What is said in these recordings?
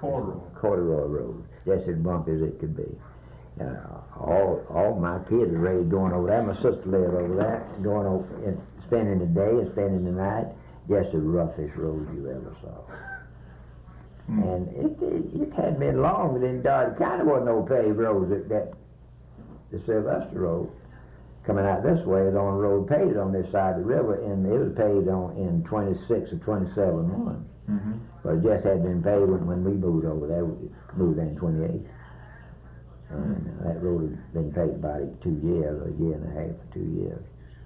Corduroy road, just as bumpy as it could be. All my kids are raised going over there. My sister lived over there, going over and spending the day and spending the night. Just the roughest road you ever saw. And it hadn't been long, but in Dodge County wasn't no paved roads. The Sylvester Road coming out this way is on a road paved on this side of the river, and it was paved in 26 or 27 but it just had been paved when we moved over there. We moved there in 28. And that road had been paved about 2 years, a year and a half, 2 years.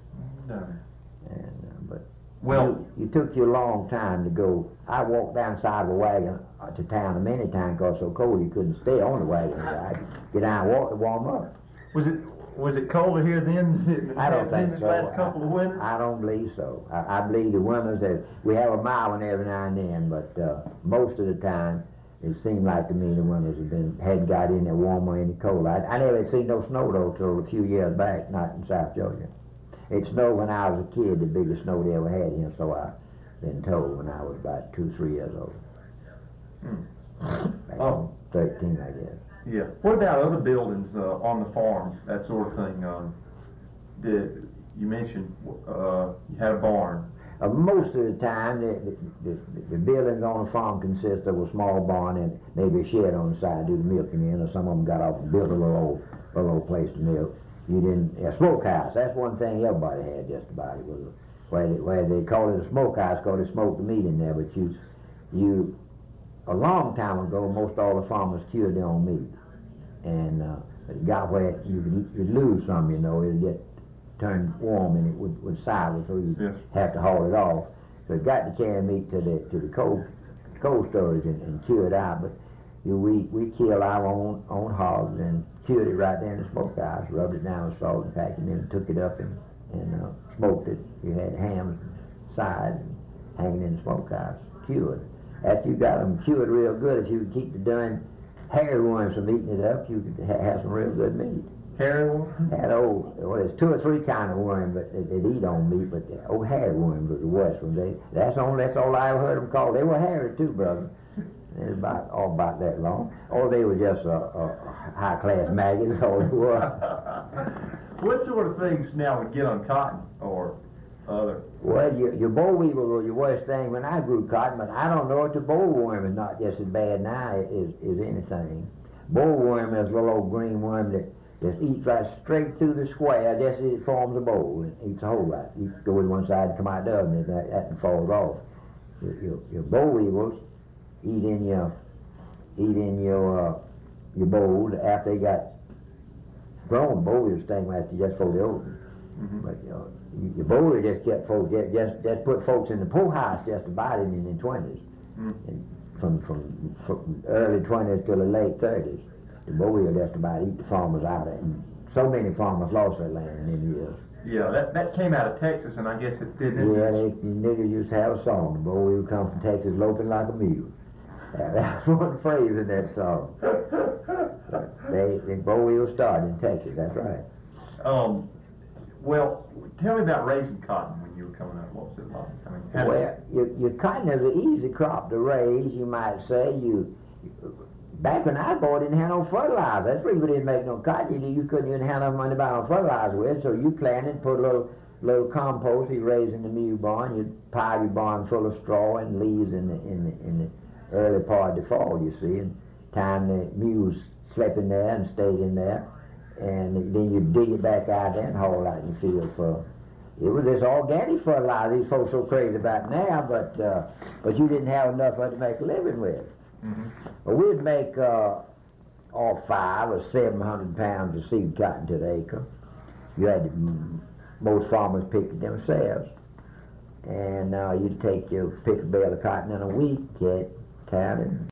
But you took you a long time to go. I walked down side of a wagon to town many times because so cold you couldn't stay on the wagon ride. Get down and walk to warm up. Was it colder here then? I don't think so. Last couple of winters? I don't believe so. I believe the winters that we have a mild one every now and then, but most of the time it seemed like to me the winters hadn't got any warmer or any colder. I never had seen no snow though till a few years back, not in South Georgia. It snowed when I was a kid, the biggest snow they ever had here, so I've been told when I was about 2 or 3 years old. Back 13, I guess. Yeah. What about other buildings on the farm, that sort of thing? You mentioned you had a barn. Most of the time, the buildings on the farm consist of a small barn and maybe a shed on the side to do the milking in, or some of them got off and built a little old place to milk. A smokehouse, that's one thing everybody had just about. It was where they called it a smokehouse because they smoked the meat in there, but a long time ago, most all the farmers cured their own meat. And it got where you'd lose some, it'd get turned warm and it would sour, so you'd have to haul it off. So it got to carry meat to the cold storage and cure it out. But we killed our own hogs and cured it right there in the smokehouse, rubbed it down with salt and packed it in, and took it up and smoked it. You had ham side hanging in the smokehouse, cured. After you got them cured real good, if you could keep the darn hairy worms from eating it up, you could have some real good meat. Hairy worms? There's 2 or 3 kind of worms that eat on meat, but the old hairy worms was the worst one. That's all I ever heard them called. They were hairy too, brother. It was about that long. Or they were just high-class maggots, all they were. What sort of things now would get on cotton or other? Well, your boll weevil was your worst thing when I grew cotton, but I don't know if the bollworm is not just as bad now as anything. Bollworm is a little old green worm that just eats right straight through the square, just as it forms a bowl, and eats a hole right. You go to one side and come out the other, and that falls off. Your boll weevils eat in your bowl after they got grown. Boll weevils sting after just before they open. But your bowl just kept folks, just put folks in the poorhouse just about in the 20s. And from early 20s to the late 30s. The boll weevil just about eat the farmers out of it. And so many farmers lost their land in them years. Yeah, that came out of Texas, and I guess it didn't. Yeah, the niggas used to have a song. The boll weevil come from Texas loping like a mule. That's one phrase in that song. The boll weevil started in Texas, that's right. Well, tell me about raising cotton when you were coming up. What was it like? Your cotton is an easy crop to raise, you might say. Back when I bought, didn't have no fertilizer. That's why you didn't make no cotton. You couldn't even have no money to buy no fertilizer with. So you planted, put a little compost you raised in the mule barn. You'd pile your barn full of straw and leaves in the early part of the fall, you see. And time the mules slept in there and stayed in there. And then you dig it back out there and haul it out in the field for. It was this organic fertilizer these folks so crazy about now, but you didn't have enough of it to make a living with. Well, we'd make all 500 or 700 pounds of seed cotton to the acre. You had most farmers pick it themselves, and you'd pick a bale of cotton in a week, count it.